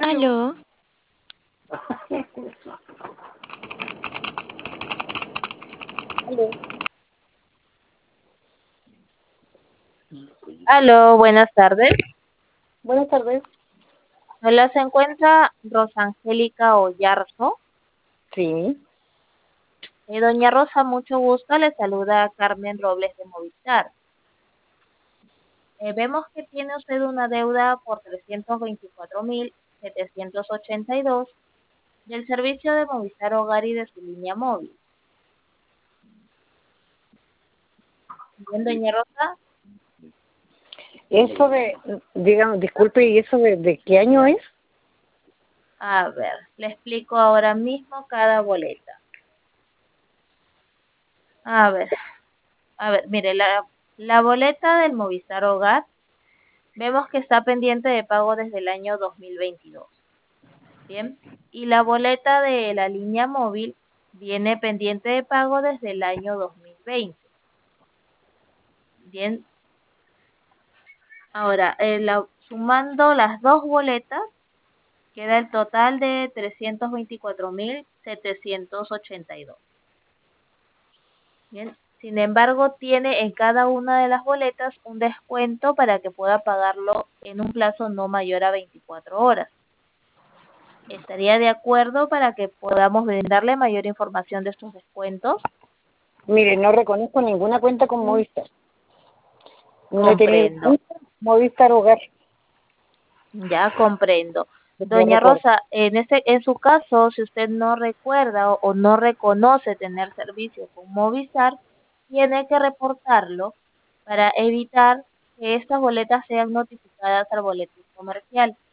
Aló, Aló. Aló, buenas tardes. Buenas tardes. Hola, se encuentra Rosangélica Oyarzo. Sí. Doña Rosa, mucho gusto. Le saluda Carmen Robles de Movistar. Vemos que tiene usted una deuda por 324.782 del servicio de Movistar Hogar y de su línea móvil. Bien, doña Rosa. Eso de, digamos, disculpe, ¿y eso de qué año es? A ver, le explico ahora mismo cada boleta. A ver, mire, la boleta del Movistar Hogar vemos que está pendiente de pago desde el año 2022. Bien. Y la boleta de la línea móvil viene pendiente de pago desde el año 2020. Bien. Ahora, sumando las dos boletas, queda el total de 324.782. Bien. Sin embargo, tiene en cada una de las boletas un descuento para que pueda pagarlo en un plazo no mayor a 24 horas. ¿Estaría de acuerdo para que podamos brindarle mayor información de estos descuentos? Mire, no reconozco ninguna cuenta con Movistar. No he tenido Comprendo, nunca Movistar Hogar, ya comprendo. que yo Doña recuerdo. Rosa, en su caso, si usted no recuerda o no reconoce tener servicio con Movistar, tiene que reportarlo para evitar que estas boletas sean notificadas al boletín comercial.